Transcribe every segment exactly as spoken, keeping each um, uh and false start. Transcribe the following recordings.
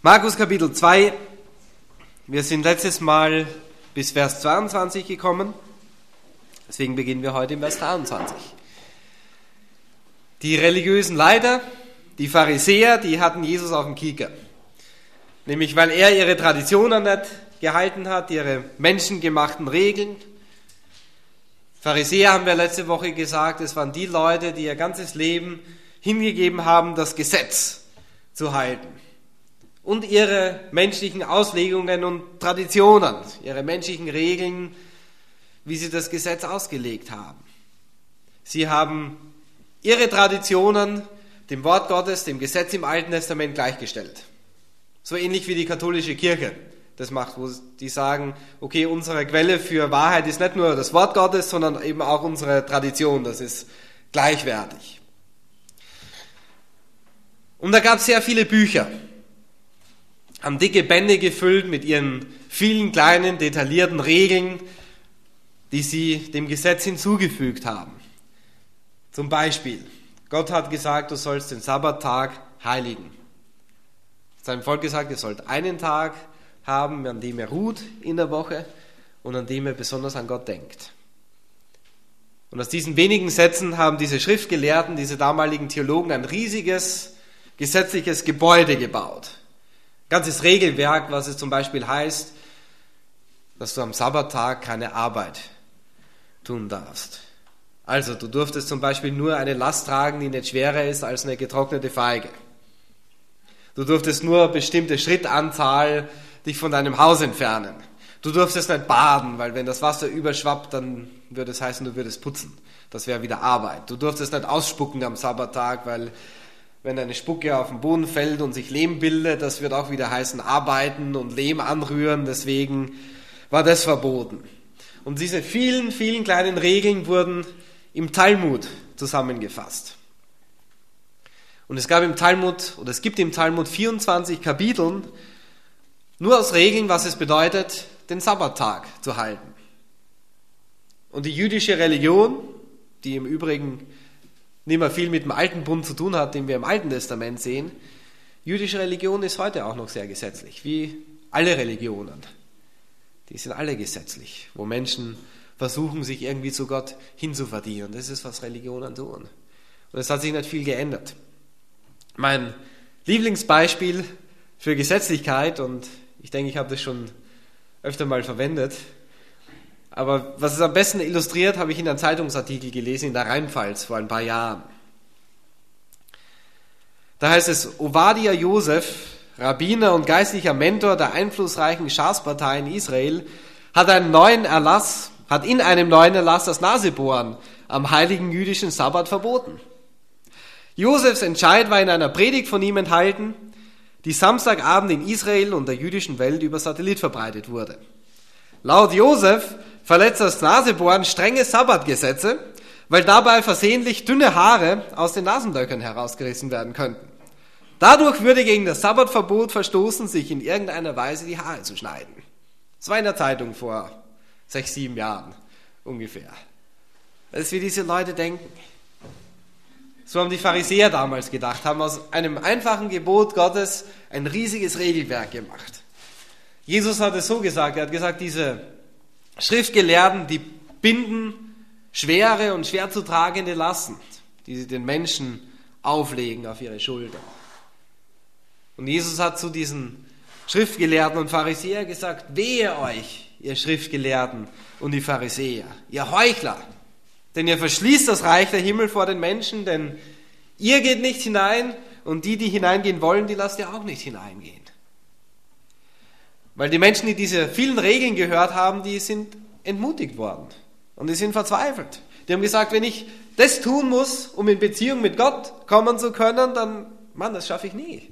Markus Kapitel zwei, wir sind letztes Mal bis Vers zweiundzwanzig gekommen, deswegen beginnen wir heute im Vers dreiundzwanzig. Die religiösen Leiter, die Pharisäer, die hatten Jesus auf dem Kieker. Nämlich weil er ihre Traditionen nicht gehalten hat, ihre menschengemachten Regeln. Pharisäer, haben wir letzte Woche gesagt, es waren die Leute, die ihr ganzes Leben hingegeben haben, das Gesetz zu halten. Und ihre menschlichen Auslegungen und Traditionen, ihre menschlichen Regeln, wie sie das Gesetz ausgelegt haben. Sie haben ihre Traditionen dem Wort Gottes, dem Gesetz im Alten Testament gleichgestellt. So ähnlich wie die katholische Kirche das macht, wo die sagen, okay, unsere Quelle für Wahrheit ist nicht nur das Wort Gottes, sondern eben auch unsere Tradition, das ist gleichwertig. Und da gab es sehr viele Bücher, haben dicke Bände gefüllt mit ihren vielen kleinen, detaillierten Regeln, die sie dem Gesetz hinzugefügt haben. Zum Beispiel, Gott hat gesagt, du sollst den Sabbattag heiligen. Seinem Volk gesagt, ihr sollt einen Tag haben, an dem er ruht in der Woche und an dem er besonders an Gott denkt. Und aus diesen wenigen Sätzen haben diese Schriftgelehrten, diese damaligen Theologen ein riesiges gesetzliches Gebäude gebaut. Ein ganzes Regelwerk, was es zum Beispiel heißt, dass du am Sabbattag keine Arbeit tun darfst. Also, du durftest zum Beispiel nur eine Last tragen, die nicht schwerer ist als eine getrocknete Feige. Du durftest nur eine bestimmte Schrittanzahl dich von deinem Haus entfernen. Du durftest nicht baden, weil wenn das Wasser überschwappt, dann würde es heißen, du würdest putzen. Das wäre wieder Arbeit. Du durftest nicht ausspucken am Sabbattag, weil wenn eine Spucke auf den Boden fällt und sich Lehm bildet, das wird auch wieder heißen, arbeiten und Lehm anrühren. Deswegen war das verboten. Und diese vielen, vielen kleinen Regeln wurden im Talmud zusammengefasst. Und es gab im Talmud, oder es gibt im Talmud vierundzwanzig Kapiteln, nur aus Regeln, was es bedeutet, den Sabbattag zu halten. Und die jüdische Religion, die im Übrigen nicht mehr viel mit dem Alten Bund zu tun hat, den wir im Alten Testament sehen, jüdische Religion ist heute auch noch sehr gesetzlich, wie alle Religionen. Die sind alle gesetzlich, wo Menschen versuchen, sich irgendwie zu Gott hinzuverdienen. Das ist, was Religionen tun. Und es hat sich nicht viel geändert. Mein Lieblingsbeispiel für Gesetzlichkeit, und ich denke, ich habe das schon öfter mal verwendet, aber was es am besten illustriert, habe ich in einem Zeitungsartikel gelesen, in der Rheinpfalz vor ein paar Jahren. Da heißt es, Ovadia Josef, Rabbiner und geistlicher Mentor der einflussreichen Schas-Partei in Israel, hat einen neuen Erlass, hat in einem neuen Erlass das Nasebohren am heiligen jüdischen Sabbat verboten. Josefs Entscheid war in einer Predigt von ihm enthalten, die Samstagabend in Israel und der jüdischen Welt über Satellit verbreitet wurde. Laut Josef verletzt das Nasebohren strenge Sabbatgesetze, weil dabei versehentlich dünne Haare aus den Nasenlöchern herausgerissen werden könnten. Dadurch würde gegen das Sabbatverbot verstoßen, sich in irgendeiner Weise die Haare zu schneiden. Das war in der Zeitung vor sechs, sieben Jahren ungefähr. Das ist, wie diese Leute denken. So haben die Pharisäer damals gedacht, haben aus einem einfachen Gebot Gottes ein riesiges Regelwerk gemacht. Jesus hat es so gesagt, er hat gesagt, diese Schriftgelehrten, die binden schwere und schwer zu tragende Lasten, die sie den Menschen auflegen auf ihre Schultern. Und Jesus hat zu diesen Schriftgelehrten und Pharisäern gesagt, wehe euch, ihr Schriftgelehrten und die Pharisäer, ihr Heuchler, denn ihr verschließt das Reich der Himmel vor den Menschen, denn ihr geht nicht hinein und die, die hineingehen wollen, die lasst ihr auch nicht hineingehen. Weil die Menschen, die diese vielen Regeln gehört haben, die sind entmutigt worden und die sind verzweifelt. Die haben gesagt, wenn ich das tun muss, um in Beziehung mit Gott kommen zu können, dann, Mann, das schaffe ich nie.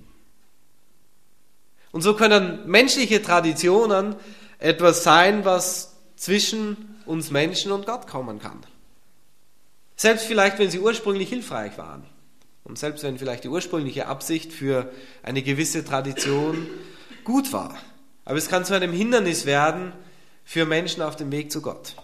Und so können menschliche Traditionen etwas sein, was zwischen uns Menschen und Gott kommen kann. Selbst vielleicht, wenn sie ursprünglich hilfreich waren. Und selbst wenn vielleicht die ursprüngliche Absicht für eine gewisse Tradition gut war. Aber es kann zu einem Hindernis werden für Menschen auf dem Weg zu Gott.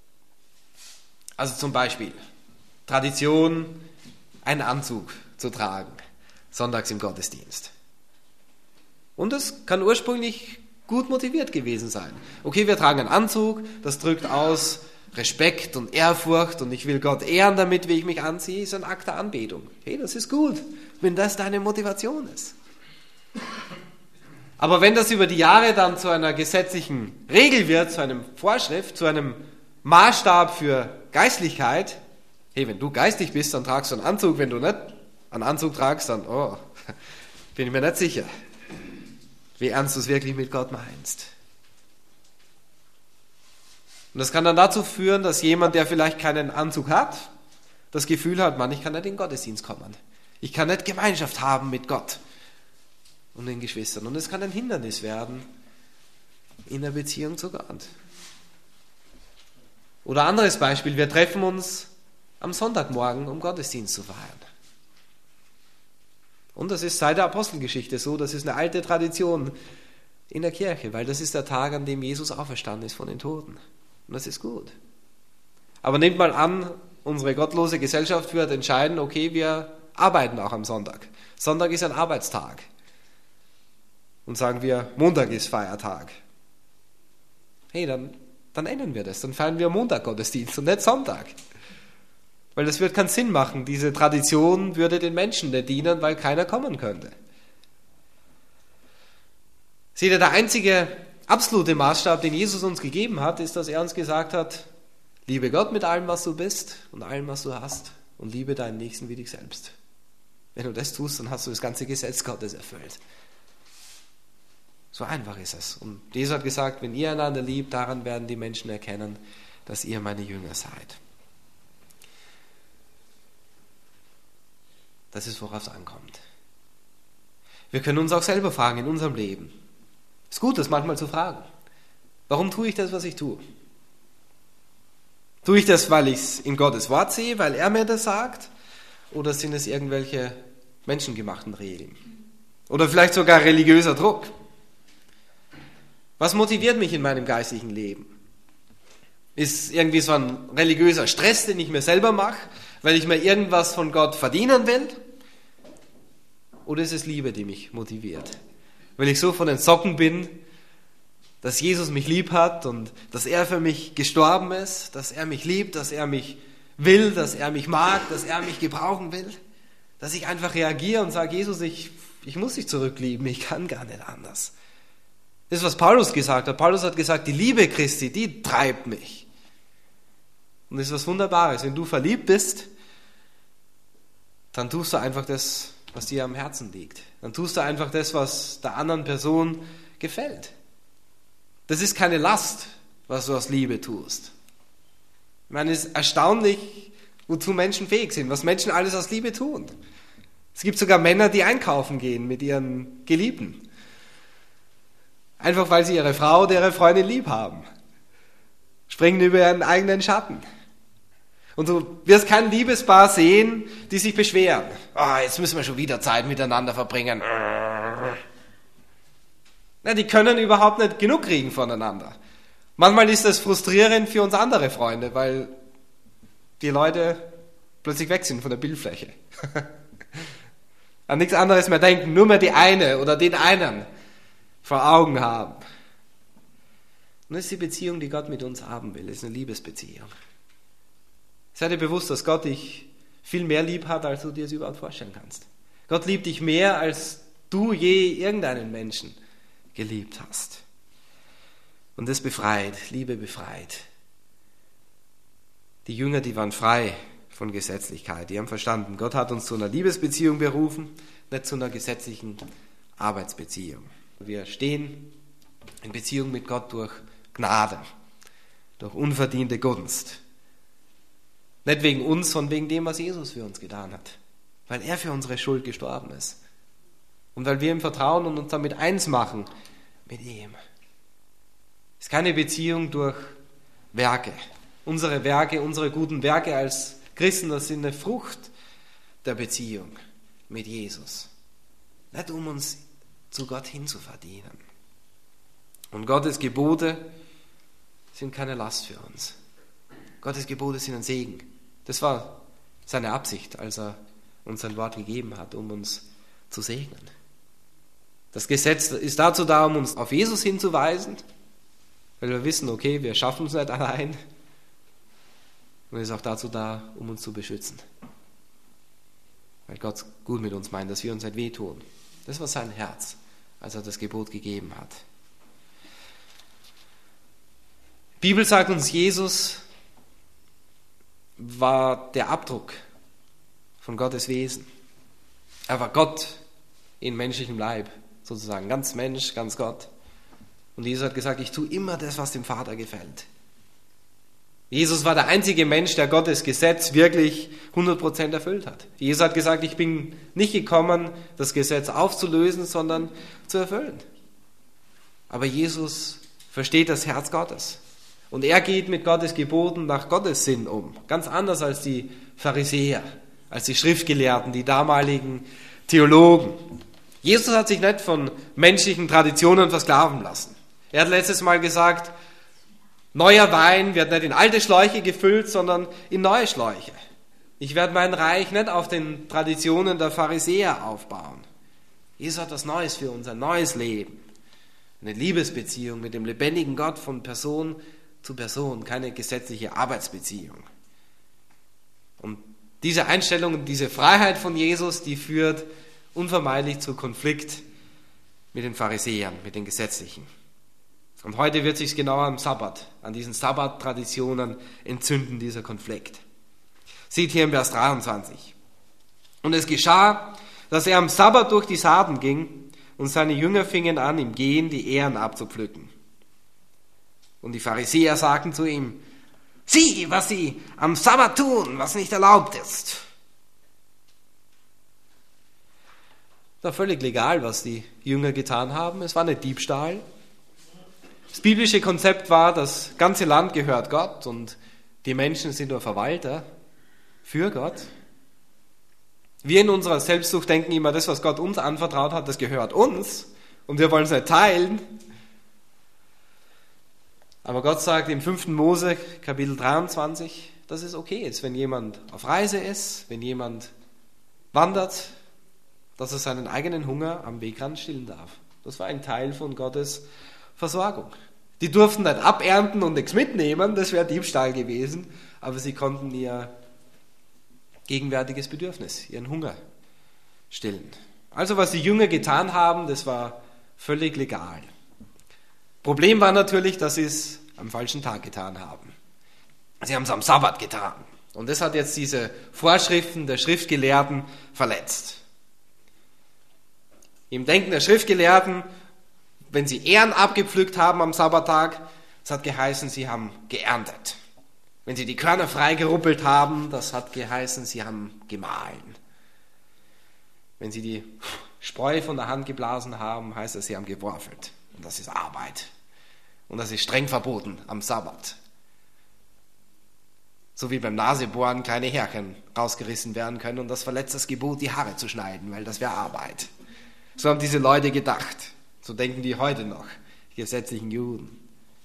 Also zum Beispiel Tradition, einen Anzug zu tragen, sonntags im Gottesdienst. Und es kann ursprünglich gut motiviert gewesen sein. Okay, wir tragen einen Anzug, das drückt aus Respekt und Ehrfurcht und ich will Gott ehren damit, wie ich mich anziehe, ist ein Akt der Anbetung. Hey, das ist gut, wenn das deine Motivation ist. Aber wenn das über die Jahre dann zu einer gesetzlichen Regel wird, zu einem Vorschrift, zu einem Maßstab für Geistlichkeit, hey, wenn du geistig bist, dann tragst du einen Anzug, wenn du nicht einen Anzug tragst, dann, oh, bin ich mir nicht sicher, wie ernst du es wirklich mit Gott meinst. Und das kann dann dazu führen, dass jemand, der vielleicht keinen Anzug hat, das Gefühl hat, Mann, ich kann nicht in den Gottesdienst kommen. Ich kann nicht Gemeinschaft haben mit Gott und den Geschwistern. Und es kann ein Hindernis werden in der Beziehung zu Gott. Oder anderes Beispiel, wir treffen uns am Sonntagmorgen, um Gottesdienst zu feiern. Und das ist seit der Apostelgeschichte so, das ist eine alte Tradition in der Kirche, weil das ist der Tag, an dem Jesus auferstanden ist von den Toten. Und das ist gut. Aber nehmt mal an, unsere gottlose Gesellschaft wird entscheiden, okay, wir arbeiten auch am Sonntag. Sonntag ist ein Arbeitstag. Und sagen wir, Montag ist Feiertag. Hey, dann, dann ändern wir das. Dann feiern wir Montag Gottesdienst und nicht Sonntag. Weil das wird keinen Sinn machen. Diese Tradition würde den Menschen nicht dienen, weil keiner kommen könnte. Seht ihr, der einzige absolute Maßstab, den Jesus uns gegeben hat, ist, dass er uns gesagt hat, liebe Gott mit allem, was du bist und allem, was du hast und liebe deinen Nächsten wie dich selbst. Wenn du das tust, dann hast du das ganze Gesetz Gottes erfüllt. So einfach ist es. Und Jesus hat gesagt, wenn ihr einander liebt, daran werden die Menschen erkennen, dass ihr meine Jünger seid. Das ist, worauf es ankommt. Wir können uns auch selber fragen in unserem Leben. Es ist gut, das manchmal zu fragen. Warum tue ich das, was ich tue? Tue ich das, weil ich es in Gottes Wort sehe, weil er mir das sagt? Oder sind es irgendwelche menschengemachten Regeln? Oder vielleicht sogar religiöser Druck? Was motiviert mich in meinem geistlichen Leben? Ist irgendwie so ein religiöser Stress, den ich mir selber mache, weil ich mir irgendwas von Gott verdienen will? Oder ist es Liebe, die mich motiviert? Weil ich so von den Socken bin, dass Jesus mich lieb hat und dass er für mich gestorben ist, dass er mich liebt, dass er mich will, dass er mich mag, dass er mich gebrauchen will, dass ich einfach reagiere und sage, Jesus, ich, ich muss dich zurücklieben, ich kann gar nicht anders. Das ist, was Paulus gesagt hat. Paulus hat gesagt, die Liebe Christi, die treibt mich. Und das ist was Wunderbares. Wenn du verliebt bist, dann tust du einfach das, was dir am Herzen liegt. Dann tust du einfach das, was der anderen Person gefällt. Das ist keine Last, was du aus Liebe tust. Ich meine, es ist erstaunlich, wozu Menschen fähig sind, was Menschen alles aus Liebe tun. Es gibt sogar Männer, die einkaufen gehen mit ihren Geliebten. Einfach weil sie ihre Frau oder ihre Freundin lieb haben. Springen über ihren eigenen Schatten. Und du wirst kein Liebespaar sehen, die sich beschweren. Ah, jetzt müssen wir schon wieder Zeit miteinander verbringen. Na, die können überhaupt nicht genug kriegen voneinander. Manchmal ist das frustrierend für uns andere Freunde, weil die Leute plötzlich weg sind von der Bildfläche. An nichts anderes mehr denken, nur mehr die eine oder den einen vor Augen haben. Und das ist die Beziehung, die Gott mit uns haben will. Das ist eine Liebesbeziehung. Sei dir bewusst, dass Gott dich viel mehr lieb hat, als du dir es überhaupt vorstellen kannst. Gott liebt dich mehr, als du je irgendeinen Menschen geliebt hast. Und das befreit, Liebe befreit. Die Jünger, die waren frei von Gesetzlichkeit. Die haben verstanden, Gott hat uns zu einer Liebesbeziehung berufen, nicht zu einer gesetzlichen Arbeitsbeziehung. Wir stehen in Beziehung mit Gott durch Gnade, durch unverdiente Gunst. Nicht wegen uns, sondern wegen dem, was Jesus für uns getan hat. Weil er für unsere Schuld gestorben ist. Und weil wir ihm vertrauen und uns damit eins machen mit ihm. Es ist keine Beziehung durch Werke. Unsere Werke, unsere guten Werke als Christen, das sind eine Frucht der Beziehung mit Jesus. Nicht um uns zu Gott hin zu verdienen. Und Gottes Gebote sind keine Last für uns. Gottes Gebote sind ein Segen. Das war seine Absicht, als er uns sein Wort gegeben hat, um uns zu segnen. Das Gesetz ist dazu da, um uns auf Jesus hinzuweisen, weil wir wissen, okay, wir schaffen es nicht allein. Und es ist auch dazu da, um uns zu beschützen. Weil Gott gut mit uns meint, dass wir uns nicht wehtun. Das war sein Herz, als er das Gebot gegeben hat. Die Bibel sagt uns, Jesus war der Abdruck von Gottes Wesen. Er war Gott in menschlichem Leib, sozusagen. Ganz Mensch, ganz Gott. Und Jesus hat gesagt, ich tue immer das, was dem Vater gefällt. Jesus war der einzige Mensch, der Gottes Gesetz wirklich hundert Prozent erfüllt hat. Jesus hat gesagt, ich bin nicht gekommen, das Gesetz aufzulösen, sondern zu erfüllen. Aber Jesus versteht das Herz Gottes. Und er geht mit Gottes Geboten nach Gottes Sinn um. Ganz anders als die Pharisäer, als die Schriftgelehrten, die damaligen Theologen. Jesus hat sich nicht von menschlichen Traditionen versklaven lassen. Er hat letztes Mal gesagt, neuer Wein wird nicht in alte Schläuche gefüllt, sondern in neue Schläuche. Ich werde mein Reich nicht auf den Traditionen der Pharisäer aufbauen. Jesus hat was Neues für uns, ein neues Leben. Eine Liebesbeziehung mit dem lebendigen Gott von Person zu Person, keine gesetzliche Arbeitsbeziehung. Und diese Einstellung und diese Freiheit von Jesus, die führt unvermeidlich zu Konflikt mit den Pharisäern, mit den Gesetzlichen. Und heute wird sich genau am Sabbat, an diesen Sabbat-Traditionen entzünden, dieser Konflikt. Sieht hier im Vers dreiundzwanzig. Und es geschah, dass er am Sabbat durch die Saaten ging und seine Jünger fingen an, im Gehen die Ähren abzupflücken. Und die Pharisäer sagten zu ihm, sieh, was sie am Sabbat tun, was nicht erlaubt ist. Das war völlig legal, was die Jünger getan haben. Es war nicht Diebstahl. Das biblische Konzept war, das ganze Land gehört Gott und die Menschen sind nur Verwalter für Gott. Wir in unserer Selbstsucht denken immer, das, was Gott uns anvertraut hat, das gehört uns und wir wollen es nicht teilen. Aber Gott sagt im fünften Mose, Kapitel dreiundzwanzig, dass es okay ist, wenn jemand auf Reise ist, wenn jemand wandert, dass er seinen eigenen Hunger am Wegrand stillen darf. Das war ein Teil von Gottes Versorgung. Die durften nicht abernten und nichts mitnehmen, das wäre Diebstahl gewesen, aber sie konnten ihr gegenwärtiges Bedürfnis, ihren Hunger stillen. Also was die Jünger getan haben, das war völlig legal. Problem war natürlich, dass sie es am falschen Tag getan haben. Sie haben es am Sabbat getan. Und das hat jetzt diese Vorschriften der Schriftgelehrten verletzt. Im Denken der Schriftgelehrten, wenn sie Ähren abgepflückt haben am Sabbattag, das hat geheißen, sie haben geerntet. Wenn sie die Körner freigeruppelt haben, das hat geheißen, sie haben gemahlen. Wenn sie die Spreu von der Hand geblasen haben, heißt es, sie haben geworfelt. Und das ist Arbeit. Und das ist streng verboten am Sabbat. So wie beim Nasebohren kleine Härchen rausgerissen werden können und das verletzt das Gebot, die Haare zu schneiden, weil das wäre Arbeit. So haben diese Leute gedacht. So denken die heute noch, die gesetzlichen Juden.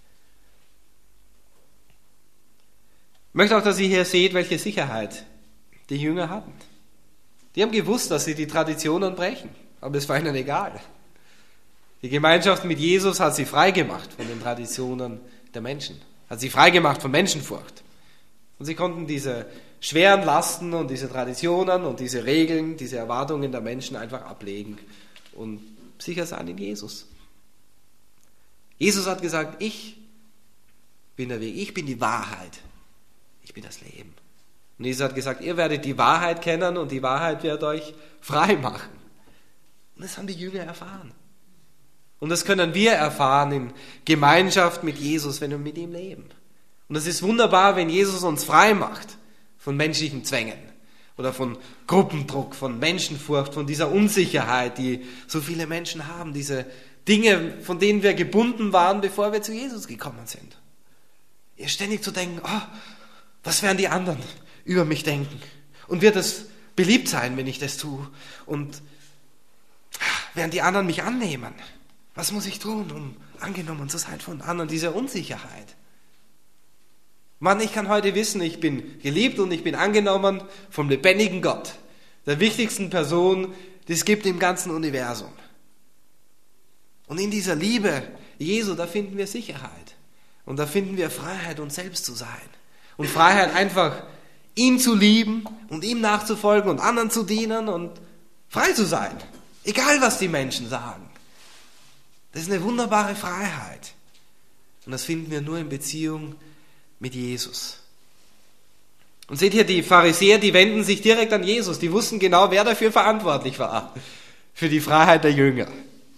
Ich möchte auch, dass ihr hier seht, welche Sicherheit die Jünger hatten. Die haben gewusst, dass sie die Traditionen brechen, aber es war ihnen egal. Die Gemeinschaft mit Jesus hat sie freigemacht von den Traditionen der Menschen, hat sie freigemacht von Menschenfurcht. Und sie konnten diese schweren Lasten und diese Traditionen und diese Regeln, diese Erwartungen der Menschen einfach ablegen und sicher sein in Jesus. Jesus hat gesagt, ich bin der Weg, ich bin die Wahrheit, ich bin das Leben. Und Jesus hat gesagt, ihr werdet die Wahrheit kennen und die Wahrheit wird euch frei machen. Und das haben die Jünger erfahren. Und das können wir erfahren in Gemeinschaft mit Jesus, wenn wir mit ihm leben. Und es ist wunderbar, wenn Jesus uns frei macht von menschlichen Zwängen oder von Gruppendruck, von Menschenfurcht, von dieser Unsicherheit, die so viele Menschen haben, diese Dinge, von denen wir gebunden waren, bevor wir zu Jesus gekommen sind. Ihr ständig zu denken, oh, was werden die anderen über mich denken? Und wird es beliebt sein, wenn ich das tue? Und werden die anderen mich annehmen? Was muss ich tun, um angenommen zu sein von anderen? Diese Unsicherheit. Mann, ich kann heute wissen, ich bin geliebt und ich bin angenommen vom lebendigen Gott, der wichtigsten Person, die es gibt im ganzen Universum. Und in dieser Liebe Jesu, da finden wir Sicherheit. Und da finden wir Freiheit, uns selbst zu sein. Und Freiheit, einfach ihn zu lieben und ihm nachzufolgen und anderen zu dienen und frei zu sein. Egal, was die Menschen sagen. Das ist eine wunderbare Freiheit. Und das finden wir nur in Beziehung mit Jesus. Und seht hier, die Pharisäer, die wenden sich direkt an Jesus. Die wussten genau, wer dafür verantwortlich war. Für die Freiheit der Jünger.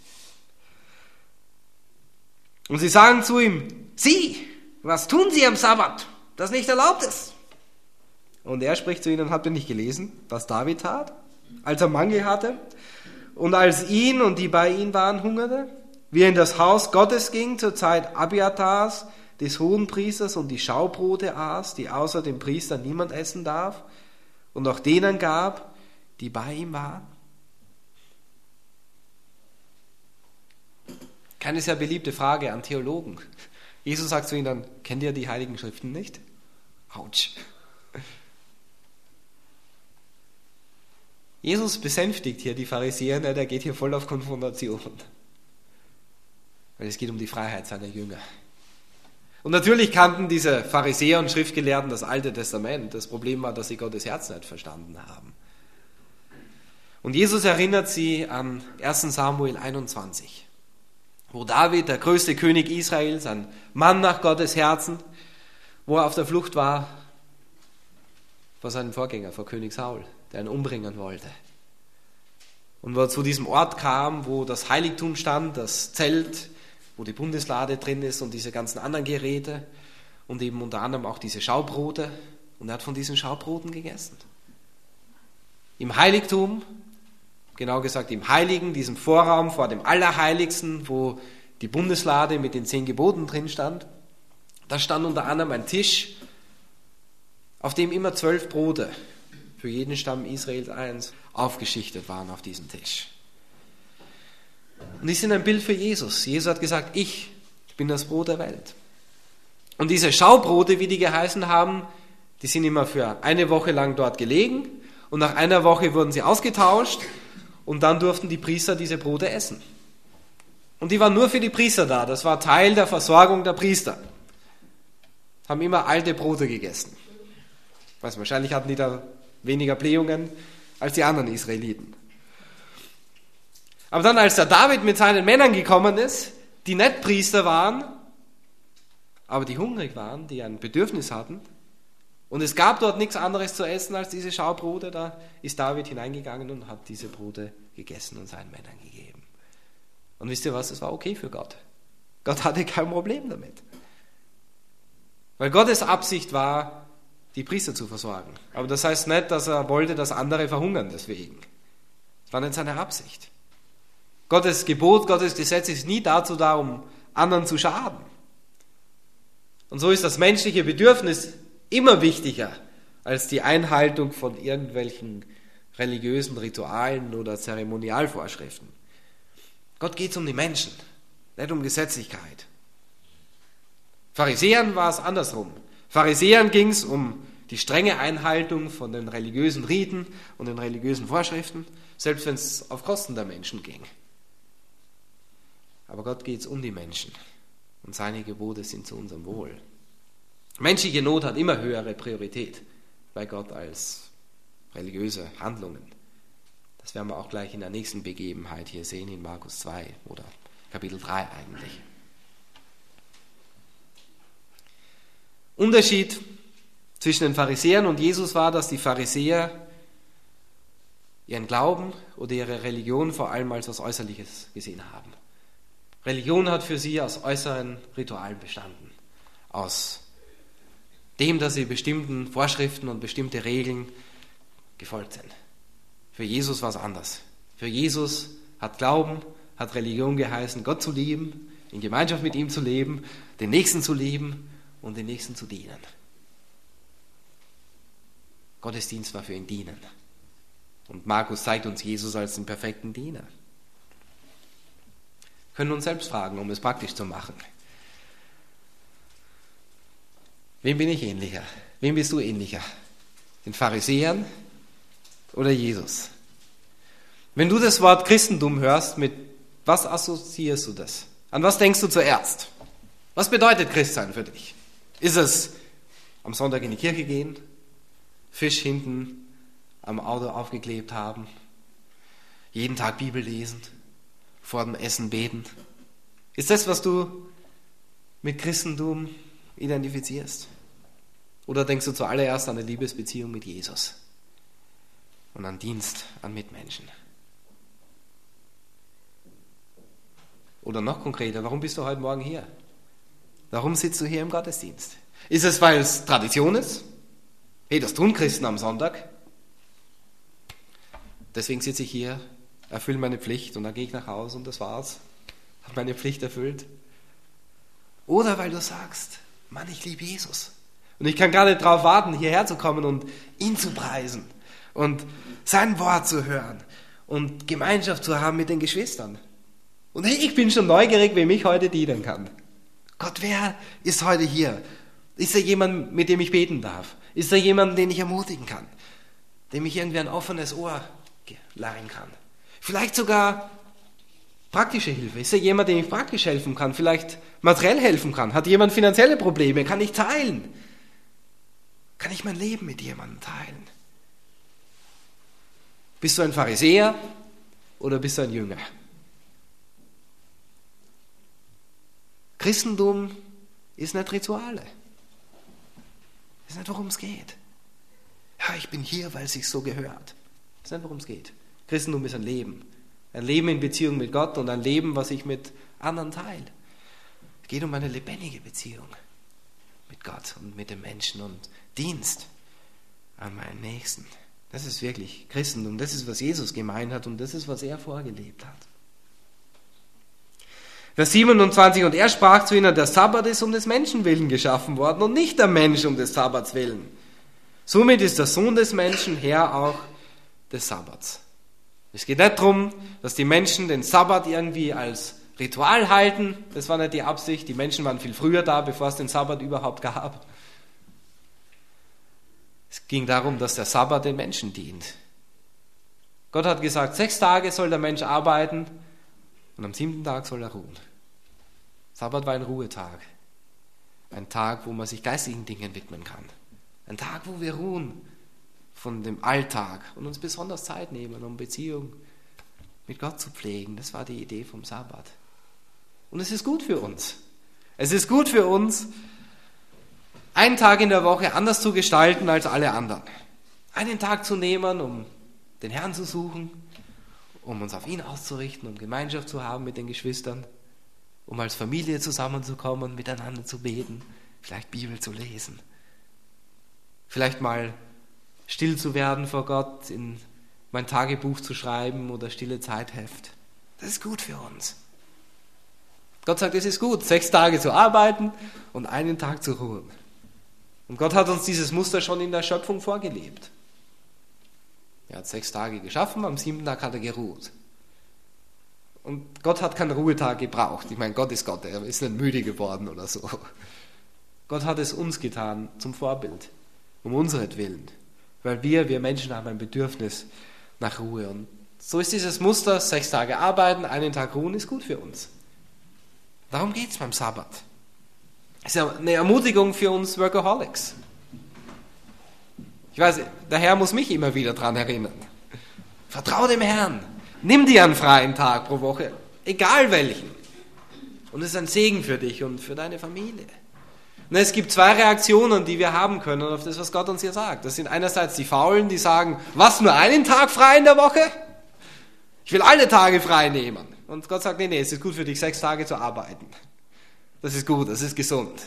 Und sie sagen zu ihm, Sie, was tun Sie am Sabbat, das nicht erlaubt ist? Und er spricht zu ihnen, habt ihr nicht gelesen, was David tat, als er Mangel hatte? Und als ihn und die bei ihm waren hungerte? Wie er in das Haus Gottes ging zur Zeit Abiatars, des Hohenpriesters, und die Schaubrote aß, die außer dem Priester niemand essen darf, und auch denen gab, die bei ihm waren? Keine sehr beliebte Frage an Theologen. Jesus sagt zu ihnen, kennt ihr die Heiligen Schriften nicht? Autsch. Jesus besänftigt hier die Pharisäer, der geht hier voll auf Konfrontation. Weil es geht um die Freiheit seiner Jünger. Und natürlich kannten diese Pharisäer und Schriftgelehrten das Alte Testament. Das Problem war, dass sie Gottes Herz nicht verstanden haben. Und Jesus erinnert sie an ersten Samuel einundzwanzig, wo David, der größte König Israels, ein Mann nach Gottes Herzen, wo er auf der Flucht war vor seinem Vorgänger, vor König Saul, der ihn umbringen wollte. Und wo er zu diesem Ort kam, wo das Heiligtum stand, das Zelt, wo die Bundeslade drin ist und diese ganzen anderen Geräte und eben unter anderem auch diese Schaubrote. Und er hat von diesen Schaubroten gegessen. Im Heiligtum, genau gesagt im Heiligen, diesem Vorraum vor dem Allerheiligsten, wo die Bundeslade mit den zehn Geboten drin stand, da stand unter anderem ein Tisch, auf dem immer zwölf Brote, für jeden Stamm Israels eins, aufgeschichtet waren auf diesem Tisch. Und die sind ein Bild für Jesus. Jesus hat gesagt, ich bin das Brot der Welt. Und diese Schaubrote, wie die geheißen haben, die sind immer für eine Woche lang dort gelegen und nach einer Woche wurden sie ausgetauscht und dann durften die Priester diese Brote essen. Und die waren nur für die Priester da. Das war Teil der Versorgung der Priester. Haben immer alte Brote gegessen. Ich weiß, wahrscheinlich hatten die da weniger Blähungen als die anderen Israeliten. Aber dann, als der David mit seinen Männern gekommen ist, die nicht Priester waren, aber die hungrig waren, die ein Bedürfnis hatten, und es gab dort nichts anderes zu essen als diese Schaubrote, da ist David hineingegangen und hat diese Brote gegessen und seinen Männern gegeben. Und wisst ihr was, es war okay für Gott. Gott hatte kein Problem damit. Weil Gottes Absicht war, die Priester zu versorgen. Aber das heißt nicht, dass er wollte, dass andere verhungern deswegen. Das war nicht seine Absicht. Gottes Gebot, Gottes Gesetz ist nie dazu da, um anderen zu schaden. Und so ist das menschliche Bedürfnis immer wichtiger als die Einhaltung von irgendwelchen religiösen Ritualen oder Zeremonialvorschriften. Gott geht es um die Menschen, nicht um Gesetzlichkeit. Pharisäern war es andersrum. Pharisäern ging es um die strenge Einhaltung von den religiösen Riten und den religiösen Vorschriften, selbst wenn es auf Kosten der Menschen ging. Aber Gott geht es um die Menschen und seine Gebote sind zu unserem Wohl. Menschliche Not hat immer höhere Priorität bei Gott als religiöse Handlungen. Das werden wir auch gleich in der nächsten Begebenheit hier sehen, in Markus zwei oder Kapitel drei eigentlich. Unterschied zwischen den Pharisäern und Jesus war, dass die Pharisäer ihren Glauben oder ihre Religion vor allem als was Äußerliches gesehen haben. Religion hat für sie aus äußeren Ritualen bestanden, aus dem, dass sie bestimmten Vorschriften und bestimmte Regeln gefolgt sind. Für Jesus war es anders. Für Jesus hat Glauben, hat Religion geheißen, Gott zu lieben, in Gemeinschaft mit ihm zu leben, den Nächsten zu lieben und den Nächsten zu dienen. Gottesdienst war für ihn dienen. Und Markus zeigt uns Jesus als den perfekten Diener. Wir können uns selbst fragen, um es praktisch zu machen. Wem bin ich ähnlicher? Wem bist du ähnlicher? Den Pharisäern oder Jesus? Wenn du das Wort Christentum hörst, mit was assoziierst du das? An was denkst du zuerst? Was bedeutet Christsein für dich? Ist es am Sonntag in die Kirche gehen, Fisch hinten am Auto aufgeklebt haben, jeden Tag Bibel lesen, vor dem Essen beten? Ist das, was du mit Christentum identifizierst? Oder denkst du zuallererst an eine Liebesbeziehung mit Jesus und an Dienst an Mitmenschen? Oder noch konkreter, warum bist du heute Morgen hier? Warum sitzt du hier im Gottesdienst? Ist es, weil es Tradition ist? Hey, das tun Christen am Sonntag. Deswegen sitze ich hier, erfülle meine Pflicht und dann gehe ich nach Hause und das war's. Habe meine Pflicht erfüllt. Oder weil du sagst, Mann, ich liebe Jesus. Und ich kann gar nicht darauf warten, hierher zu kommen und ihn zu preisen und sein Wort zu hören und Gemeinschaft zu haben mit den Geschwistern. Und hey, ich bin schon neugierig, wem ich heute dienen kann. Gott, wer ist heute hier? Ist da jemand, mit dem ich beten darf? Ist da jemand, den ich ermutigen kann? Dem ich irgendwie ein offenes Ohr leihen kann? Vielleicht sogar praktische Hilfe. Ist da jemand, dem ich praktisch helfen kann? Vielleicht materiell helfen kann? Hat jemand finanzielle Probleme? Kann ich teilen? Kann ich mein Leben mit jemandem teilen? Bist du ein Pharisäer oder bist du ein Jünger? Christentum ist nicht Rituale. Das ist nicht, worum es geht. Ja, ich bin hier, weil es sich so gehört. Das ist nicht, worum es geht. Christentum ist ein Leben. Ein Leben in Beziehung mit Gott und ein Leben, was ich mit anderen teile. Es geht um eine lebendige Beziehung mit Gott und mit den Menschen und Dienst an meinen Nächsten. Das ist wirklich Christentum. Das ist, was Jesus gemeint hat und das ist, was er vorgelebt hat. Vers siebenundzwanzig, und er sprach zu ihnen, der Sabbat ist um des Menschen willen geschaffen worden und nicht der Mensch um des Sabbats willen. Somit ist der Sohn des Menschen Herr auch des Sabbats. Es geht nicht darum, dass die Menschen den Sabbat irgendwie als Ritual halten. Das war nicht die Absicht. Die Menschen waren viel früher da, bevor es den Sabbat überhaupt gab. Es ging darum, dass der Sabbat den Menschen dient. Gott hat gesagt, sechs Tage soll der Mensch arbeiten und am siebten Tag soll er ruhen. Sabbat war ein Ruhetag. Ein Tag, wo man sich geistigen Dingen widmen kann. Ein Tag, wo wir ruhen von dem Alltag und uns besonders Zeit nehmen, um Beziehung mit Gott zu pflegen. Das war die Idee vom Sabbat. Und es ist gut für uns. Es ist gut für uns, einen Tag in der Woche anders zu gestalten als alle anderen. Einen Tag zu nehmen, um den Herrn zu suchen, um uns auf ihn auszurichten, um Gemeinschaft zu haben mit den Geschwistern, um als Familie zusammenzukommen, miteinander zu beten, vielleicht Bibel zu lesen, vielleicht mal still zu werden vor Gott, in mein Tagebuch zu schreiben oder stille Zeitheft. Das ist gut für uns. Gott sagt, es ist gut, sechs Tage zu arbeiten und einen Tag zu ruhen. Und Gott hat uns dieses Muster schon in der Schöpfung vorgelebt. Er hat sechs Tage geschaffen, am siebten Tag hat er geruht. Und Gott hat keinen Ruhetag gebraucht. Ich meine, Gott ist Gott, er ist nicht müde geworden oder so. Gott hat es uns getan, zum Vorbild, um unseretwillen. Weil wir, wir Menschen haben ein Bedürfnis nach Ruhe. Und so ist dieses Muster, sechs Tage arbeiten, einen Tag ruhen, ist gut für uns. Darum geht es beim Sabbat. Es ist eine Ermutigung für uns Workaholics. Ich weiß, der Herr muss mich immer wieder daran erinnern. Vertrau dem Herrn. Nimm dir einen freien Tag pro Woche, egal welchen. Und es ist ein Segen für dich und für deine Familie. Und es gibt zwei Reaktionen, die wir haben können auf das, was Gott uns hier sagt. Das sind einerseits die Faulen, die sagen, was, nur einen Tag frei in der Woche? Ich will alle Tage frei nehmen. Und Gott sagt, nee, nee, es ist gut für dich, sechs Tage zu arbeiten. Das ist gut, das ist gesund.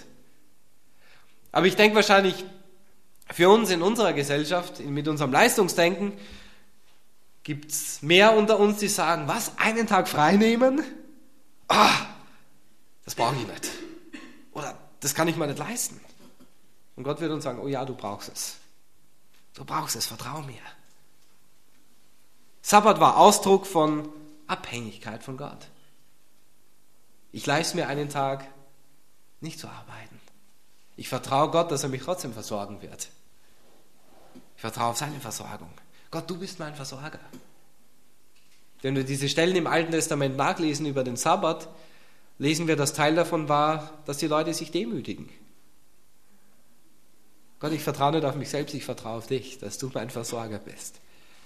Aber ich denke wahrscheinlich, für uns in unserer Gesellschaft, mit unserem Leistungsdenken, gibt es mehr unter uns, die sagen, was, einen Tag frei nehmen? Ah, das brauche ich nicht. Oder das kann ich mir nicht leisten. Und Gott wird uns sagen, oh ja, du brauchst es. Du brauchst es, vertrau mir. Sabbat war Ausdruck von Abhängigkeit von Gott. Ich leiste mir einen Tag nicht zu arbeiten. Ich vertraue Gott, dass er mich trotzdem versorgen wird. Ich vertraue auf seine Versorgung. Gott, du bist mein Versorger. Wenn wir diese Stellen im Alten Testament nachlesen über den Sabbat, lesen wir, dass Teil davon war, dass die Leute sich demütigen. Gott, ich vertraue nicht auf mich selbst, ich vertraue auf dich, dass du mein Versorger bist.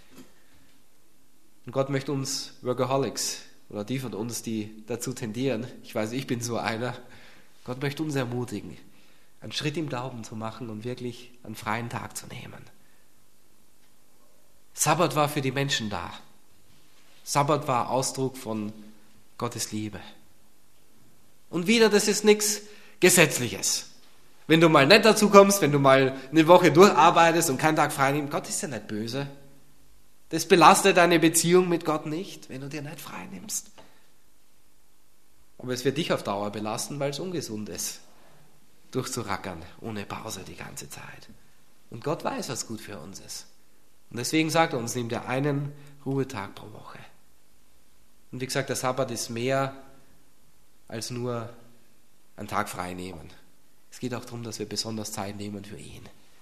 Und Gott möchte uns Workaholics, oder die von uns, die dazu tendieren, ich weiß, ich bin so einer, Gott möchte uns ermutigen, einen Schritt im Glauben zu machen und wirklich einen freien Tag zu nehmen. Sabbat war für die Menschen da. Sabbat war Ausdruck von Gottes Liebe. Und wieder, das ist nichts Gesetzliches. Wenn du mal nicht dazu kommst, wenn du mal eine Woche durcharbeitest und keinen Tag frei nimmst, Gott ist ja nicht böse. Das belastet deine Beziehung mit Gott nicht, wenn du dir nicht frei nimmst. Aber es wird dich auf Dauer belasten, weil es ungesund ist, durchzurackern ohne Pause die ganze Zeit. Und Gott weiß, was gut für uns ist. Und deswegen sagt er uns, nimm dir einen Ruhetag pro Woche. Und wie gesagt, der Sabbat ist mehr als nur einen Tag frei nehmen. Es geht auch darum, dass wir besonders Zeit nehmen für ihn.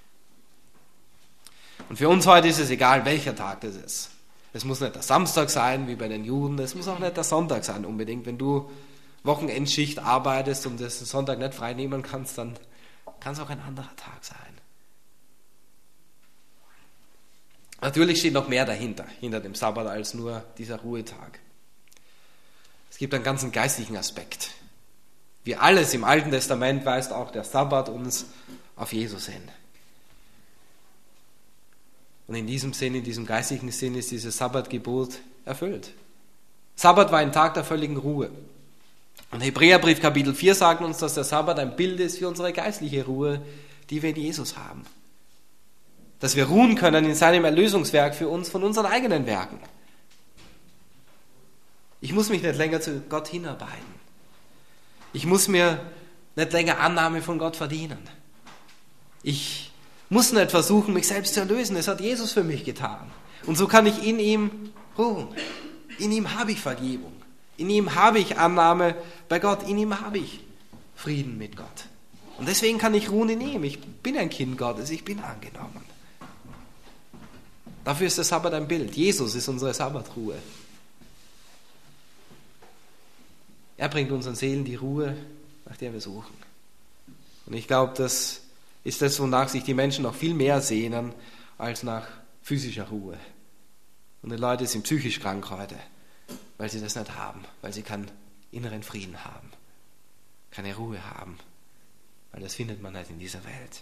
Und für uns heute ist es egal, welcher Tag das ist. Es muss nicht der Samstag sein, wie bei den Juden. Es muss auch nicht der Sonntag sein unbedingt. Wenn du Wochenendschicht arbeitest und den Sonntag nicht frei nehmen kannst, dann kann es auch ein anderer Tag sein. Natürlich steht noch mehr dahinter, hinter dem Sabbat, als nur dieser Ruhetag. Es gibt einen ganzen geistlichen Aspekt. Wie alles im Alten Testament weist auch der Sabbat uns auf Jesus hin. Und in diesem Sinn, in diesem geistlichen Sinn ist dieses Sabbatgebot erfüllt. Sabbat war ein Tag der völligen Ruhe. Und Hebräerbrief Kapitel vier sagt uns, dass der Sabbat ein Bild ist für unsere geistliche Ruhe, die wir in Jesus haben. Dass wir ruhen können in seinem Erlösungswerk für uns von unseren eigenen Werken. Ich muss mich nicht länger zu Gott hinarbeiten. Ich muss mir nicht länger Annahme von Gott verdienen. Ich muss nicht versuchen, mich selbst zu erlösen. Das hat Jesus für mich getan. Und so kann ich in ihm ruhen. In ihm habe ich Vergebung. In ihm habe ich Annahme bei Gott. In ihm habe ich Frieden mit Gott. Und deswegen kann ich ruhen in ihm. Ich bin ein Kind Gottes. Ich bin angenommen. Dafür ist der Sabbat ein Bild. Jesus ist unsere Sabbatruhe. Er bringt unseren Seelen die Ruhe, nach der wir suchen. Und ich glaube, das ist das, wonach sich die Menschen noch viel mehr sehnen, als nach physischer Ruhe. Und die Leute sind psychisch krank heute, weil sie das nicht haben, weil sie keinen inneren Frieden haben, keine Ruhe haben, weil das findet man nicht in dieser Welt.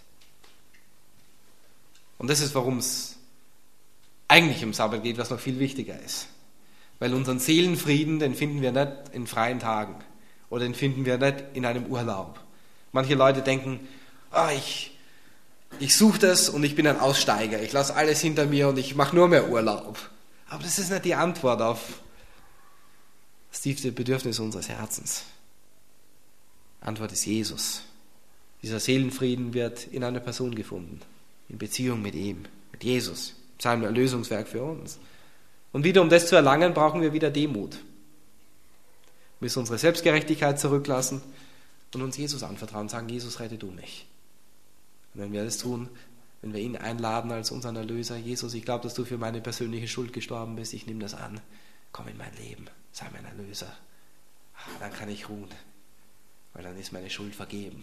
Und das ist, warum es eigentlich im Sabbat geht, was noch viel wichtiger ist. Weil unseren Seelenfrieden, den finden wir nicht in freien Tagen oder den finden wir nicht in einem Urlaub. Manche Leute denken, oh, ich, ich suche das und ich bin ein Aussteiger, ich lasse alles hinter mir und ich mache nur mehr Urlaub. Aber das ist nicht die Antwort auf das tiefste Bedürfnis unseres Herzens. Die Antwort ist Jesus. Dieser Seelenfrieden wird in einer Person gefunden, in Beziehung mit ihm, mit Jesus, seinem Erlösungswerk für uns. Und wieder, um das zu erlangen, brauchen wir wieder Demut. Wir müssen unsere Selbstgerechtigkeit zurücklassen und uns Jesus anvertrauen und sagen, Jesus, rette du mich. Und wenn wir das tun, wenn wir ihn einladen als unseren Erlöser, Jesus, ich glaube, dass du für meine persönliche Schuld gestorben bist, ich nehme das an, komm in mein Leben, sei mein Erlöser. Dann kann ich ruhen, weil dann ist meine Schuld vergeben.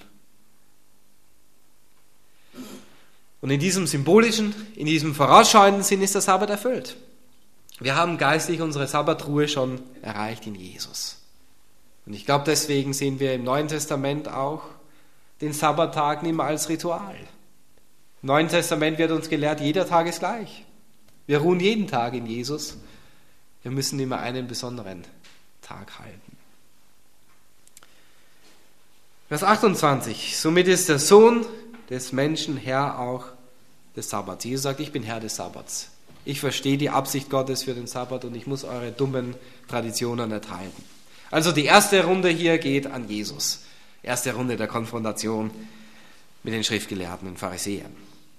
Und in diesem symbolischen, in diesem vorausschauenden Sinn ist der Sabbat erfüllt. Wir haben geistlich unsere Sabbatruhe schon erreicht in Jesus. Und ich glaube, deswegen sehen wir im Neuen Testament auch den Sabbattag nicht mehr als Ritual. Im Neuen Testament wird uns gelehrt, jeder Tag ist gleich. Wir ruhen jeden Tag in Jesus. Wir müssen immer einen besonderen Tag halten. Vers achtundzwanzig. Somit ist der Sohn des Menschen Herr auch des Sabbats. Jesus sagt, ich bin Herr des Sabbats. Ich verstehe die Absicht Gottes für den Sabbat und ich muss eure dummen Traditionen nicht halten. Also die erste Runde hier geht an Jesus. Erste Runde der Konfrontation mit den Schriftgelehrten und Pharisäern.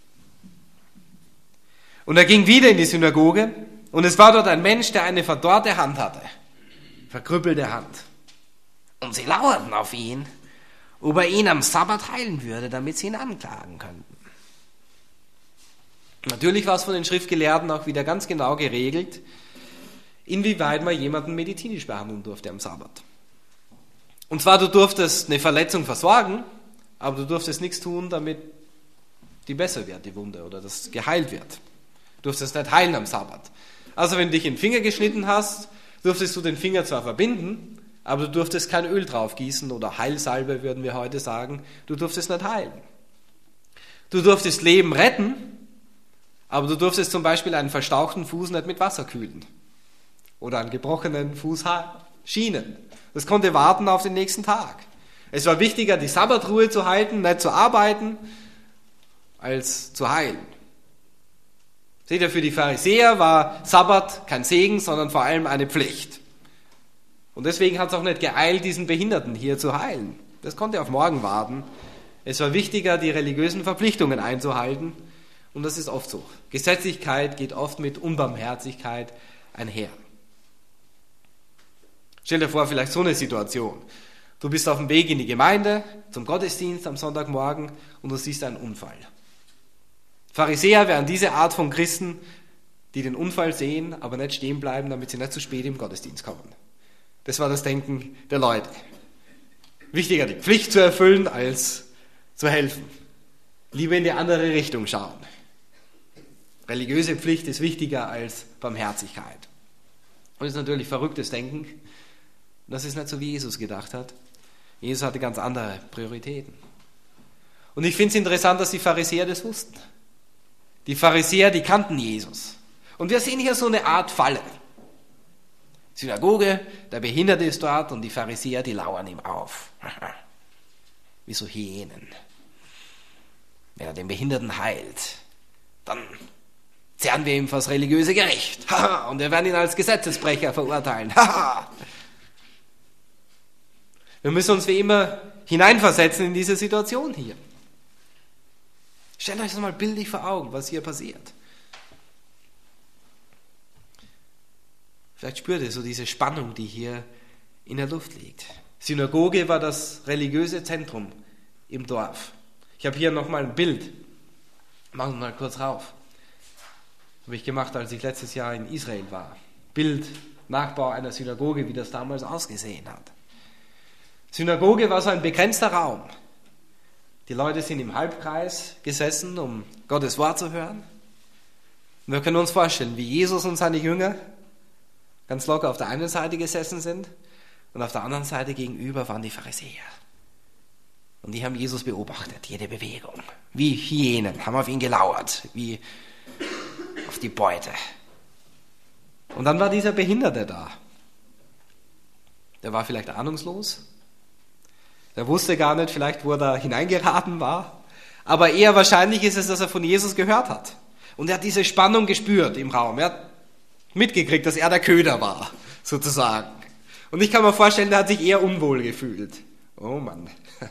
Und er ging wieder in die Synagoge und es war dort ein Mensch, der eine verdorrte Hand hatte. Verkrüppelte Hand. Und sie lauerten auf ihn, ob er ihn am Sabbat heilen würde, damit sie ihn anklagen könnten. Natürlich war es von den Schriftgelehrten auch wieder ganz genau geregelt, inwieweit man jemanden medizinisch behandeln durfte am Sabbat. Und zwar, du durftest eine Verletzung versorgen, aber du durftest nichts tun, damit die besser wird, die Wunde, oder das geheilt wird. Du durftest nicht heilen am Sabbat. Also wenn du dich in den Finger geschnitten hast, durftest du den Finger zwar verbinden, aber du durftest kein Öl drauf gießen oder Heilsalbe, würden wir heute sagen. Du durftest nicht heilen. Du durftest Leben retten, aber du durftest zum Beispiel einen verstauchten Fuß nicht mit Wasser kühlen. Oder einen gebrochenen Fuß schienen. Das konnte warten auf den nächsten Tag. Es war wichtiger, die Sabbatruhe zu halten, nicht zu arbeiten, als zu heilen. Seht ihr, für die Pharisäer war Sabbat kein Segen, sondern vor allem eine Pflicht. Und deswegen hat es auch nicht geeilt, diesen Behinderten hier zu heilen. Das konnte auf morgen warten. Es war wichtiger, die religiösen Verpflichtungen einzuhalten. Und das ist oft so. Gesetzlichkeit geht oft mit Unbarmherzigkeit einher. Stell dir vor, vielleicht so eine Situation. Du bist auf dem Weg in die Gemeinde, zum Gottesdienst am Sonntagmorgen und du siehst einen Unfall. Pharisäer wären diese Art von Christen, die den Unfall sehen, aber nicht stehen bleiben, damit sie nicht zu spät im Gottesdienst kommen. Das war das Denken der Leute. Wichtiger, die Pflicht zu erfüllen, als zu helfen. Lieber in die andere Richtung schauen. Religiöse Pflicht ist wichtiger als Barmherzigkeit. Und das ist natürlich verrücktes Denken. Das ist nicht so, wie Jesus gedacht hat. Jesus hatte ganz andere Prioritäten. Und ich finde es interessant, dass die Pharisäer das wussten. Die Pharisäer, die kannten Jesus. Und wir sehen hier so eine Art Falle. Synagoge, der Behinderte ist dort und die Pharisäer, die lauern ihm auf. Wie so Hyänen. Wenn er den Behinderten heilt, dann zerren wir ihm vors religiöse Gericht. Und wir werden ihn als Gesetzesbrecher verurteilen. Wir müssen uns wie immer hineinversetzen in diese Situation hier. Stellt euch das mal bildlich vor Augen, was hier passiert. Vielleicht spürt ihr so diese Spannung, die hier in der Luft liegt. Synagoge war das religiöse Zentrum im Dorf. Ich habe hier nochmal ein Bild. Machen wir mal kurz rauf. Habe ich gemacht, als ich letztes Jahr in Israel war. Bild, Nachbau einer Synagoge, wie das damals ausgesehen hat. Synagoge war so ein begrenzter Raum. Die Leute sind im Halbkreis gesessen, um Gottes Wort zu hören. Und wir können uns vorstellen, wie Jesus und seine Jünger ganz locker auf der einen Seite gesessen sind und auf der anderen Seite gegenüber waren die Pharisäer. Und die haben Jesus beobachtet, jede Bewegung. Wie Hyänen, haben auf ihn gelauert, wie auf die Beute. Und dann war dieser Behinderte da. Der war vielleicht ahnungslos. Der wusste gar nicht, vielleicht wo er da hineingeraten war. Aber eher wahrscheinlich ist es, dass er von Jesus gehört hat. Und er hat diese Spannung gespürt im Raum. Er hat mitgekriegt, dass er der Köder war, sozusagen. Und ich kann mir vorstellen, der hat sich eher unwohl gefühlt. Oh Mann.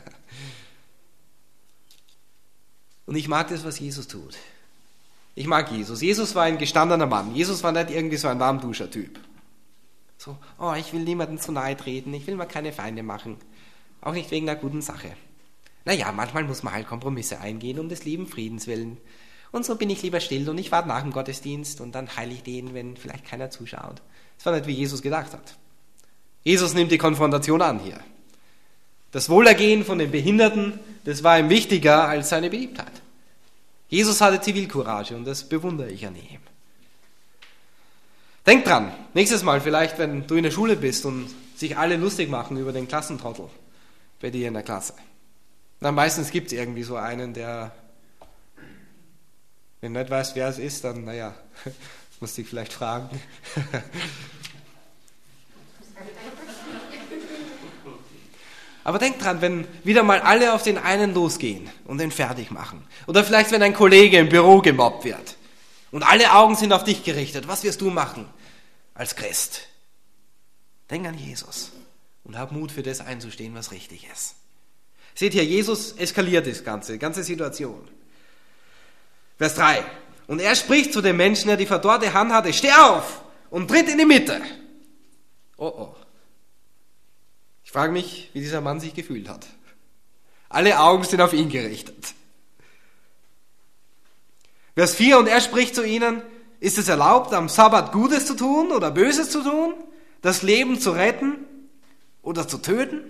Und ich mag das, was Jesus tut. Ich mag Jesus. Jesus war ein gestandener Mann. Jesus war nicht irgendwie so ein Warmduscher-Typ. So, oh, ich will niemandem zu nahe treten, ich will mal keine Feinde machen. Auch nicht wegen einer guten Sache. Naja, manchmal muss man halt Kompromisse eingehen, um des lieben Friedens willen. Und so bin ich lieber still und ich warte nach dem Gottesdienst und dann heile ich den, wenn vielleicht keiner zuschaut. Das war nicht, wie Jesus gedacht hat. Jesus nimmt die Konfrontation an hier. Das Wohlergehen von den Behinderten, das war ihm wichtiger als seine Beliebtheit. Jesus hatte Zivilcourage und das bewundere ich an ihm. Denk dran, nächstes Mal vielleicht, wenn du in der Schule bist und sich alle lustig machen über den Klassentrottel bei dir in der Klasse. Na, meistens gibt es irgendwie so einen, der, wenn du nicht weißt, wer es ist, dann, naja, musst dich vielleicht fragen. Aber denk dran, wenn wieder mal alle auf den einen losgehen und den fertig machen. Oder vielleicht, wenn ein Kollege im Büro gemobbt wird und alle Augen sind auf dich gerichtet. Was wirst du machen als Christ? Denk an Jesus und hab Mut für das einzustehen, was richtig ist. Seht ihr, Jesus eskaliert das Ganze, die ganze Situation. Vers drei. Und er spricht zu dem Menschen, der die verdorrte Hand hatte, steh auf und tritt in die Mitte. Oh oh. Ich frage mich, wie dieser Mann sich gefühlt hat. Alle Augen sind auf ihn gerichtet. Vers vier, und er spricht zu ihnen, Ist es erlaubt, am Sabbat Gutes zu tun oder Böses zu tun? Das Leben zu retten oder zu töten?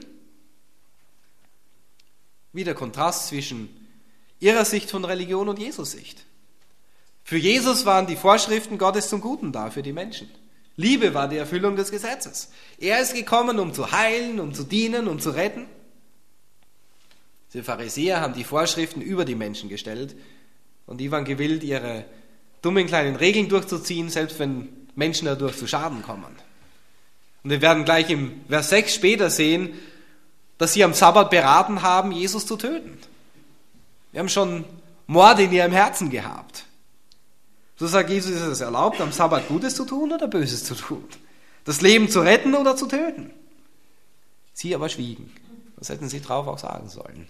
Wie der Kontrast zwischen ihrer Sicht von Religion und Jesus Sicht. Für Jesus waren die Vorschriften Gottes zum Guten da, für die Menschen. Liebe war die Erfüllung des Gesetzes. Er ist gekommen, um zu heilen, um zu dienen, um zu retten. Die Pharisäer haben die Vorschriften über die Menschen gestellt und die waren gewillt, ihre dummen kleinen Regeln durchzuziehen, selbst wenn Menschen dadurch zu Schaden kommen. Und wir werden gleich im Vers sechs später sehen, dass sie am Sabbat beraten haben, Jesus zu töten. Wir haben schon Mord in ihrem Herzen gehabt. So sagt Jesus, ist es erlaubt, am Sabbat Gutes zu tun oder Böses zu tun? Das Leben zu retten oder zu töten? Sie aber schwiegen. Das hätten sie drauf auch sagen sollen.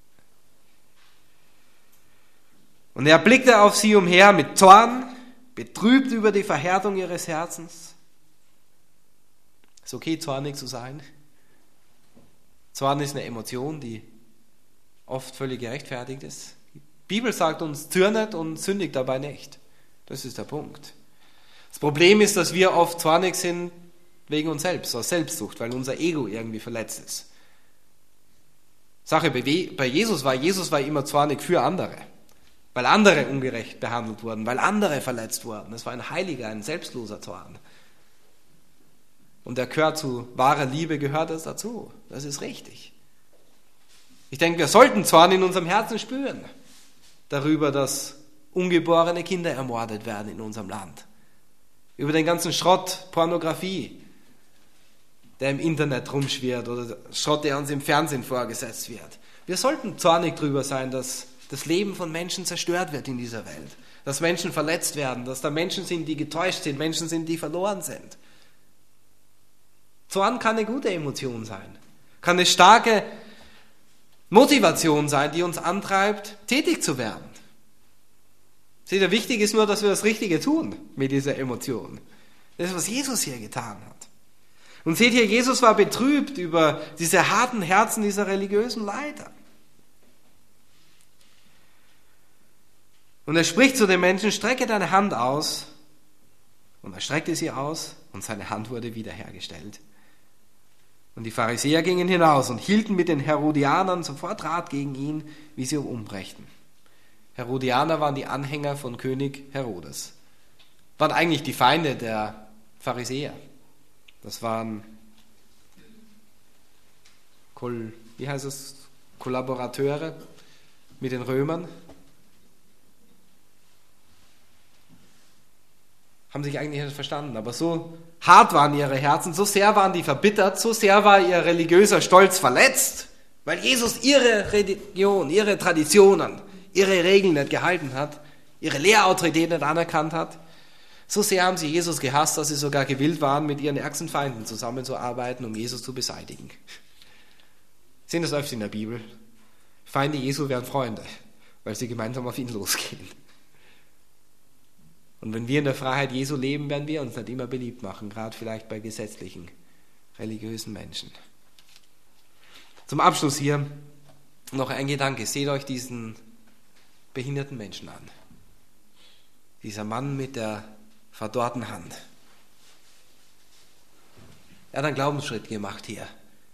Und er blickte auf sie umher mit Zorn, betrübt über die Verhärtung ihres Herzens. Ist okay, zornig zu sein. Zorn ist eine Emotion, die oft völlig gerechtfertigt ist. Die Bibel sagt uns, zürnet und sündigt dabei nicht. Das ist der Punkt. Das Problem ist, dass wir oft zornig sind wegen uns selbst, aus Selbstsucht, weil unser Ego irgendwie verletzt ist. Sache bei Jesus war, Jesus war immer zornig für andere, weil andere ungerecht behandelt wurden, weil andere verletzt wurden. Das war ein heiliger, ein selbstloser Zorn. Und der gehört zu wahrer Liebe, gehört das dazu. Das ist richtig. Ich denke, wir sollten Zorn in unserem Herzen spüren darüber, dass ungeborene Kinder ermordet werden in unserem Land. Über den ganzen Schrott, Pornografie, der im Internet rumschwirrt oder Schrott, der uns im Fernsehen vorgesetzt wird. Wir sollten zornig darüber sein, dass das Leben von Menschen zerstört wird in dieser Welt. Dass Menschen verletzt werden, dass da Menschen sind, die getäuscht sind, Menschen sind, die verloren sind. Zorn kann eine gute Emotion sein, kann eine starke Motivation sein, die uns antreibt, tätig zu werden. Seht ihr, wichtig ist nur, dass wir das Richtige tun mit dieser Emotion. Das ist, was Jesus hier getan hat. Und seht ihr, Jesus war betrübt über diese harten Herzen dieser religiösen Leiter. Und er spricht zu den Menschen, strecke deine Hand aus. Und er streckte sie aus und seine Hand wurde wiederhergestellt. Und die Pharisäer gingen hinaus und hielten mit den Herodianern sofort Rat gegen ihn, wie sie ihn umbrächten. Herodianer waren die Anhänger von König Herodes. Waren eigentlich die Feinde der Pharisäer. Das waren, Kol, wie heißt es, Kollaborateure mit den Römern. Haben sich eigentlich nicht verstanden, aber so hart waren ihre Herzen, so sehr waren die verbittert, so sehr war ihr religiöser Stolz verletzt, weil Jesus ihre Religion, ihre Traditionen, ihre Regeln nicht gehalten hat, ihre Lehrautorität nicht anerkannt hat. So sehr haben sie Jesus gehasst, dass sie sogar gewillt waren, mit ihren ärgsten Feinden zusammenzuarbeiten, um Jesus zu beseitigen. Sie sehen das öfter in der Bibel. Feinde Jesu werden Freunde, weil sie gemeinsam auf ihn losgehen. Und wenn wir in der Freiheit Jesu leben, werden wir uns nicht immer beliebt machen, gerade vielleicht bei gesetzlichen, religiösen Menschen. Zum Abschluss hier noch ein Gedanke. Seht euch diesen behinderten Menschen an. Dieser Mann mit der verdorrten Hand. Er hat einen Glaubensschritt gemacht hier.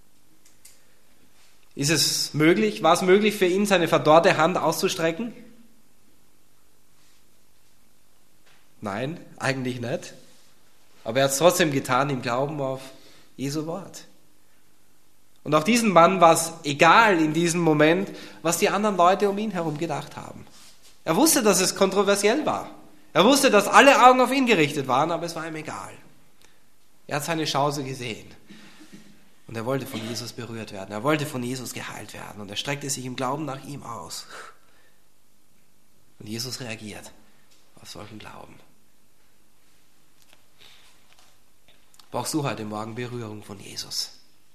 Ist es möglich, war es möglich für ihn, seine verdorrte Hand auszustrecken? Nein, eigentlich nicht. Aber er hat es trotzdem getan im Glauben auf Jesu Wort. Und auch diesem Mann war es egal in diesem Moment, was die anderen Leute um ihn herum gedacht haben. Er wusste, dass es kontroversiell war. Er wusste, dass alle Augen auf ihn gerichtet waren, aber es war ihm egal. Er hat seine Chance gesehen. Und er wollte von Jesus berührt werden. Er wollte von Jesus geheilt werden. Und er streckte sich im Glauben nach ihm aus. Und Jesus reagiert auf solchen Glauben. Brauchst du heute Morgen Berührung von Jesus?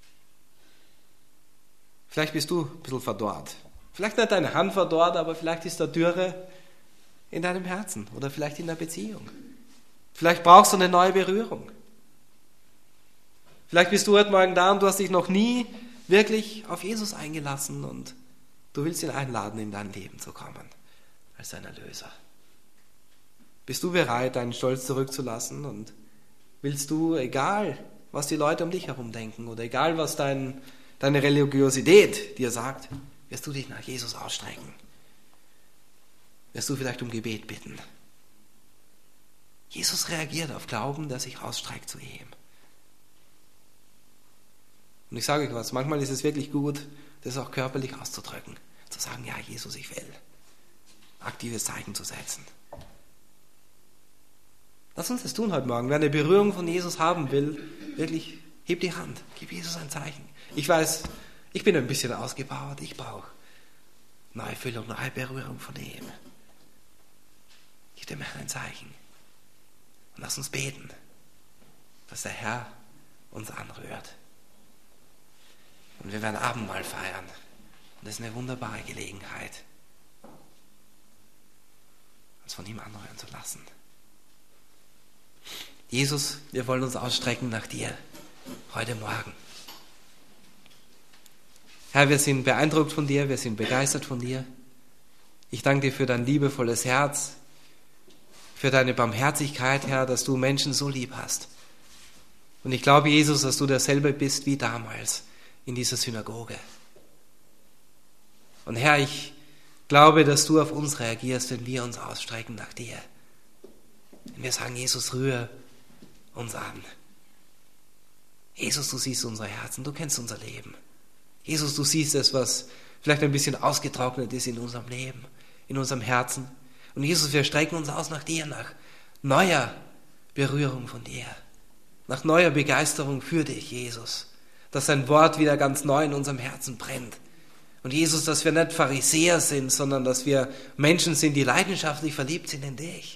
Vielleicht bist du ein bisschen verdorrt. Vielleicht nicht deine Hand verdorrt, aber vielleicht ist da Dürre in deinem Herzen oder vielleicht in der Beziehung. Vielleicht brauchst du eine neue Berührung. Vielleicht bist du heute Morgen da und du hast dich noch nie wirklich auf Jesus eingelassen und du willst ihn einladen, in dein Leben zu kommen, als dein Erlöser. Bist du bereit, deinen Stolz zurückzulassen und willst du, egal was die Leute um dich herum denken oder egal was dein, deine Religiosität dir sagt, wirst du dich nach Jesus ausstrecken? Wirst du vielleicht um Gebet bitten? Jesus reagiert auf Glauben, der sich ausstreckt zu ihm. Und ich sage euch was, manchmal ist es wirklich gut, das auch körperlich auszudrücken. Zu sagen, ja Jesus, ich will. Aktives Zeichen zu setzen. Lass uns das tun heute Morgen. Wer eine Berührung von Jesus haben will, wirklich, heb die Hand, gib Jesus ein Zeichen. Ich weiß, ich bin ein bisschen ausgebaut, ich brauche neue Füllung, neue Berührung von ihm. Gib dem Herrn ein Zeichen. Und lass uns beten, dass der Herr uns anrührt. Und wir werden Abendmahl feiern. Und das ist eine wunderbare Gelegenheit, uns von ihm anrühren zu lassen. Jesus, wir wollen uns ausstrecken nach dir heute Morgen. Herr, wir sind beeindruckt von dir, wir sind begeistert von dir. Ich danke dir für dein liebevolles Herz, für deine Barmherzigkeit, Herr, dass du Menschen so lieb hast. Und ich glaube, Jesus, dass du derselbe bist wie damals in dieser Synagoge. Und Herr, ich glaube, dass du auf uns reagierst, wenn wir uns ausstrecken nach dir. Wenn wir sagen, Jesus, rühre uns an. Jesus, du siehst unsere Herzen, du kennst unser Leben. Jesus, du siehst es, was vielleicht ein bisschen ausgetrocknet ist in unserem Leben, in unserem Herzen. Und Jesus, wir strecken uns aus nach dir, nach neuer Berührung von dir, nach neuer Begeisterung für dich, Jesus. Dass dein Wort wieder ganz neu in unserem Herzen brennt. Und Jesus, dass wir nicht Pharisäer sind, sondern dass wir Menschen sind, die leidenschaftlich verliebt sind in dich.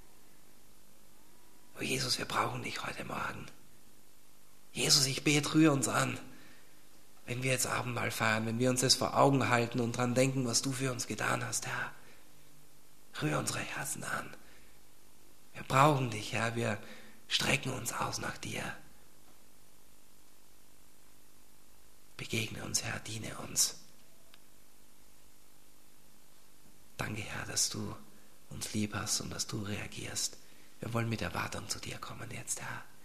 Oh Jesus, wir brauchen dich heute Morgen. Jesus, ich bete, rühr uns an, wenn wir jetzt Abendmahl feiern, wenn wir uns das vor Augen halten und dran denken, was du für uns getan hast, Herr. Rühr unsere Herzen an. Wir brauchen dich, Herr, wir strecken uns aus nach dir. Begegne uns, Herr, diene uns. Danke, Herr, dass du uns lieb hast und dass du reagierst. Wir wollen mit Erwartung zu dir kommen jetzt, Herr.